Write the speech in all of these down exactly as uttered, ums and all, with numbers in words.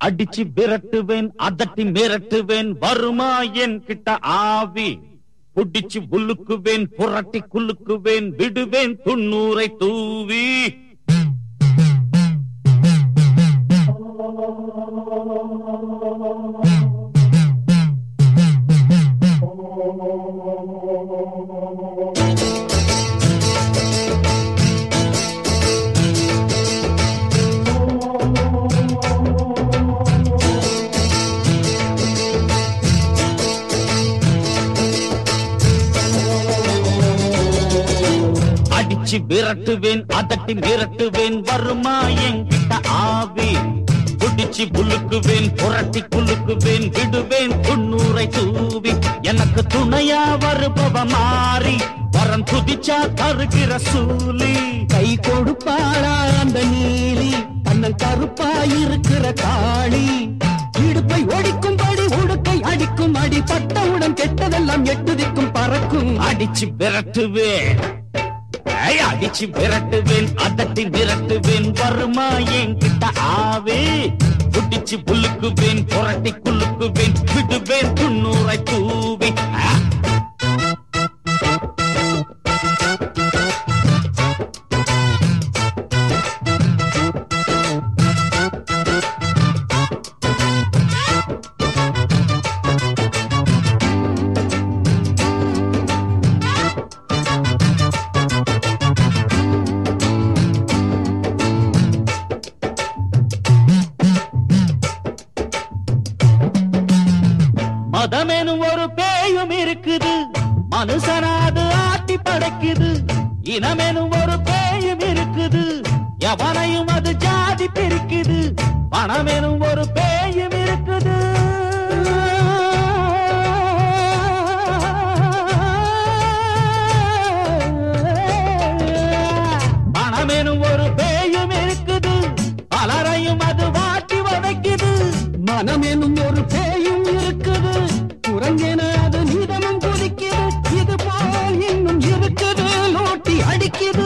அடிச்சு விரட்டுவேன் அதட்டி மிரட்டுவேன் வருமா என் கிட்ட ஆவி புடிச்சு புல்லுக்குவேன் புரட்டி குலுக்குவேன் விடுவேன் துண்ணூரை தூவி அடிச்சு விரட்டுவேன் அதட்டி மிரட்டுவேன் வருமா என்கிட்ட ஆவி புடிச்சு புல்லுக்குவேன் புரட்டி குலுக்குவேன் விடுவேன் துண்ணூரை தூவி எனக்கு துணையா வருபவ மாறி வரம் துதிச்சா தருகிற சூலி கை கொடுப்பாளா அந்த நீலி கண்ணன் கருப்பாயிருக்கிற காளி இடுப்பை ஒடிக்கும்படி உடுக்கை அடிக்கும் அடி பட்டவுடன் கெட்டதெல்லாம் எட்டுதிக்கும் பறக்கும் அடிச்சு விரட்டுவேன் அடிச்சு விரட்டுவேன் அதட்டி விரட்டுவேன் வருமா என்கிட்ட ஆவே புடிச்சு புல்லுக்குவேன் புரட்டி குலுக்குவேன் விடுவேன் துண்ணூரை தூவி மதமெனும் ஒரு பேயும் இருக்குது மனுஷனாது ஆட்டி படைக்குது இனமெனும் ஒரு பேயும் இருக்குது எவனையும் அது ஜாதி பிரிக்குது பணமெனும் ஒரு பேயும் இருக்குது பணமெனும் ஒரு பேயும் இருக்குது பலரையும் அது வாட்டி வதைக்குது மனமெனும் ஒரு பேயும் இருக்குது குரங்கென அது நீதமும் குதிக்குது இது போல் இன்னும் இருக்குது லோட்டி அடிக்குது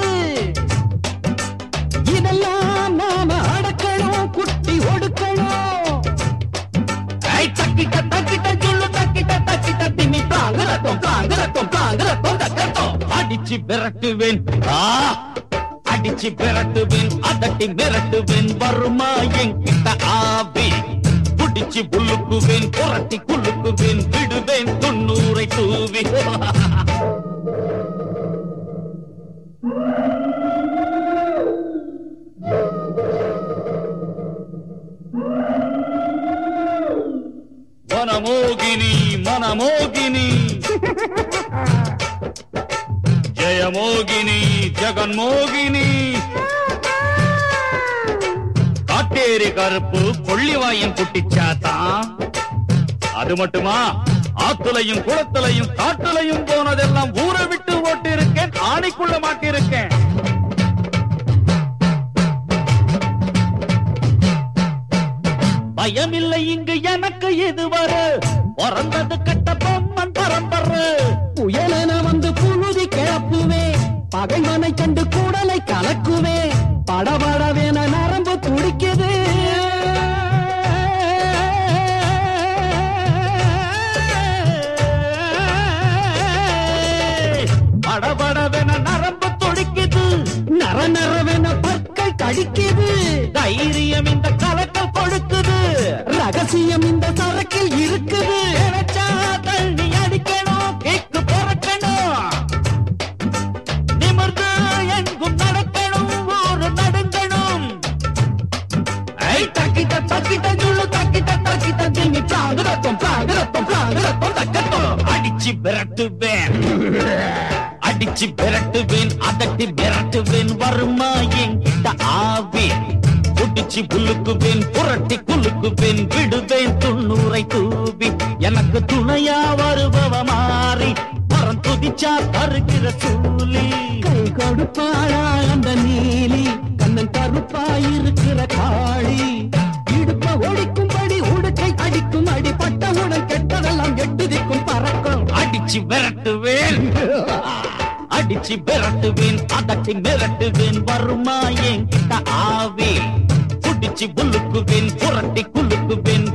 இதெல்லாம் நாம அடக்கணும் குட்டி ஒடுக்கணும் தக்கிட்ட தக்கிட்ட சொல்லு தக்கிட்ட தக்கிட்ட திமி தாங்கரத்தோம் தாங்கரத்தோம் தாங்கரத்தோம் தக்கத்தோம் அடிச்சு விரட்டுவேன் அடிச்சு விரட்டுவேன் அதட்டி மிரட்டுவேன் வருமா என்கிட்ட ஆவி புடிச்சு புல்லுக்குவேன் புரட்டி குலுக்குவேன் விடுவேன் துண்ணூரை தூவி மனமோகினி மனமோகினி ஜெயமோகினி ஜெகன்மோகினி காட்டேரி கருப்பு கொள்ளிவாயம் குட்டிச்சாத்தான் அது மட்டுமா ஆத்துலையும் குளத்திலையும் காட்டுலையும் போனதெல்லாம் ஊரை விட்டு ஓட்டி இருக்கேன் ஆணைக்குள்ள மாட்டிருக்கேன் பயமில்லை இங்கு எனக்கு எதுவரு பிறந்தது கட்ட பொம்மன் பரம்பரை புயலென வந்து புழுதி கிளப்புவே பகைவனை கண்டு கூடலை கலக்குவே படபடவென நரம்பு துடிக்குது படபடவென நரம்பு துடிக்குது நர நரவென பற்கள் கடிக்குது தைரியம் இந்த கலக்கல் கொடுக்குது ரகசியம் இந்த சரக்கில் இருக்குது தண்ணி அடிக்கணும் கேக்கு பிறக்கணும் நிமிர்ந்து எங்கும் நடக்கணும் ஊரு நடுங்கணும் தக்கிட்ட தக்கிட்ட சொல்லு தக்கிட்ட தக்கிட்ட திங்கி பிளாங்குறத்தோம் பிளாங்குறத்தோம் பிளாங்குறத்தோம் தக்கத்தோம் அடிச்சு விரட்டுவேன் அடிச்சு விரட்டுவேன் அதட்டி மிரட்டுவேன் வருமா என்கிட்ட ஆவி புடிச்சு புல்லுக்குவேன் புரட்டி குலுக்குவேன் விடுவேன் துண்ணூரை தூவி எனக்கு துணையா வருபவ மாறி வரம் துதிச்சா தருகிற சூலி கை கொடுப்பாளா அந்த நீலி கண்ணன் கருப்பாயிருக்கிற காளி இடுப்ப ஒடிக்கும்படி உடுக்கை அடிக்கும் அடி பட்டவுடன் கெட்டதெல்லாம் எட்டுதிக்கும் பறக்கும் அடிச்சு விரட்டுவேன் அடிச்சு விரட்டுவேன் அதட்டி மிரட்டுவேன் வருமா என்கிட்ட ஆவி புடிச்சு புல்லுக்குவேன் புரட்டி குலுக்கு கொடுப்பேன்